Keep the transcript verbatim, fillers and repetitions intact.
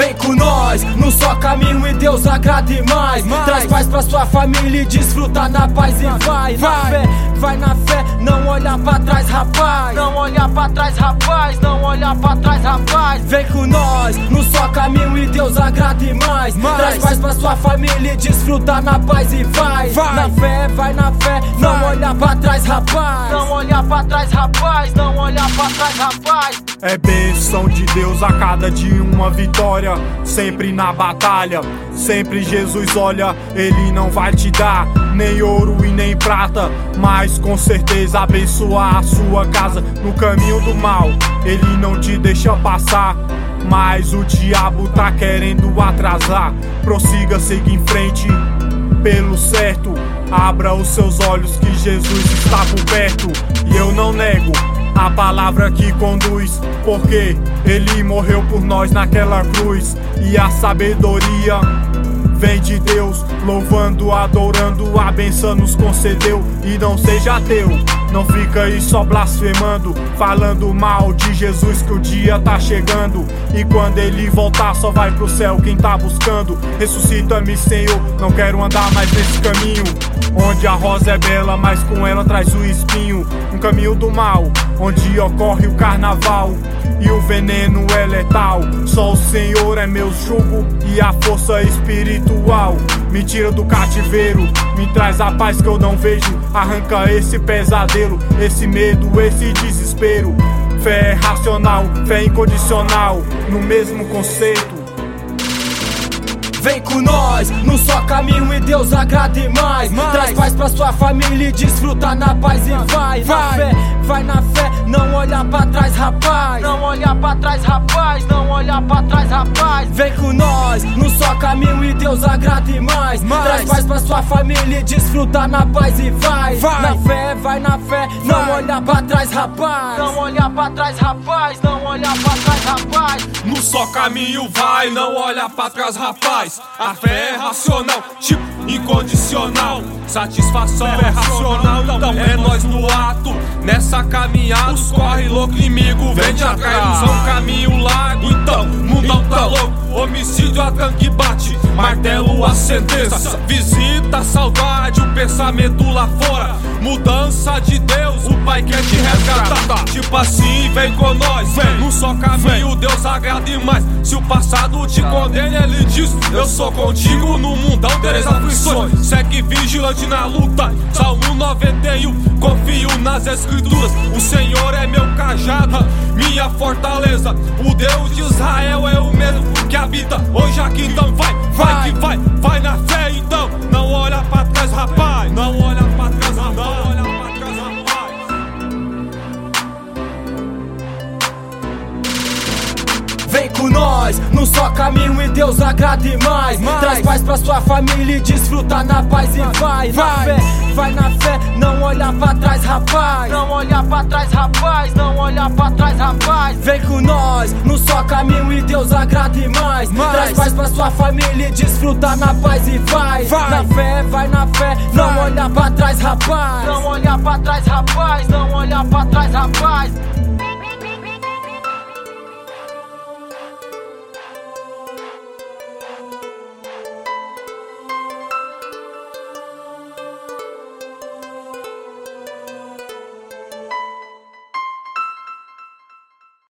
Vem com nós, num só caminho e Deus agrade mais, mais. Traz paz pra sua família e desfruta na paz e vai, vai na fé, vai na fé, não olha pra trás, rapaz. Não olha pra trás, rapaz, não olha pra trás, rapaz. Vem com nós, num só caminho e Deus agrade mais, mais. Traz paz pra sua família e desfruta na paz e vai, vai na fé, vai na fé, não vai. Olha pra trás, rapaz. Não olha pra trás, rapaz, não olha pra trás, rapaz. É bênção de Deus a cada dia uma vitória, sempre na batalha, sempre Jesus olha, Ele não vai te dar nem ouro e nem prata, mas com certeza abençoar a sua casa. No caminho do mal, Ele não te deixa passar, mas o diabo tá querendo atrasar. Prossiga, siga em frente pelo certo, abra os seus olhos que Jesus está por perto. E eu não nego a palavra que conduz, porque Ele morreu por nós naquela cruz. E a sabedoria vem de Deus, louvando, adorando, a benção nos concedeu. E não seja ateu, não fica aí só blasfemando, falando mal de Jesus, que o dia tá chegando. E quando Ele voltar só vai pro céu quem tá buscando. Ressuscita-me, Senhor, não quero andar mais nesse caminho, onde a rosa é bela, mas com ela traz o espinho. Um caminho do mal, onde ocorre o carnaval e o veneno é letal. Só o Senhor é meu jugo e a força espiritual. Me tira do cativeiro, me traz a paz que eu não vejo. Arranca esse pesadelo, esse medo, esse desespero. Fé é racional, fé incondicional, no mesmo conceito. Vem com nós, num só caminho e Deus agrade mais, mais. Traz paz pra sua família e desfruta na paz e vai, vai na fé, vai na fé, não olha pra trás, rapaz. Não olha pra trás, rapaz, não olha pra trás, rapaz. Vem com nós, num só caminho e Deus agrade mais, mais. Traz paz pra sua família e desfruta na paz e vai, vai na fé, vai na fé, vai. Não olha pra trás, rapaz. Não olha pra trás, rapaz, não olha pra trás, rapaz. No só caminho vai, não olha pra trás, rapaz. A fé é racional, tipo incondicional. Satisfação é racional, então é nós no ato. Nessa caminhada, os corre louco inimigo vem de atrás. É um caminho largo, então, mundão tá louco. Homicídio a tanque bate, martelo a sentença. Visita a saudade, o pensamento lá fora. Mudança de Deus, o Pai quer te resgatar. Tipo assim, vem com nós, vem. Num só caminho, Deus agrade mais. Se o passado te condena, Ele diz: eu sou contigo no mundão, tereis aflições. Segue vigilante na luta, Salmo noventa e um. Confio nas escrituras, o Senhor é meu cajado, minha fortaleza. O Deus de Israel é o mesmo que habita hoje aqui, então vai, vai que vai, vai na fé então. Não olha pra trás, rapaz, não olha pra trás, rapaz, não olha pra trás, rapaz. Vem com nós, num só caminho e Deus agrade mais, mais. Traz paz pra sua família e desfruta na paz e vai, vai na fé, vai na fé, não olha pra trás, rapaz. Não olha pra trás, rapaz, não olha pra trás, rapaz. Vem com nós, num só caminho e Deus agrade mais, mais. Traz paz pra sua família e desfruta na paz e vai, vai na fé, vai na fé, vai. Não olha pra trás, rapaz. Não olha pra trás, rapaz, não olha pra trás, rapaz.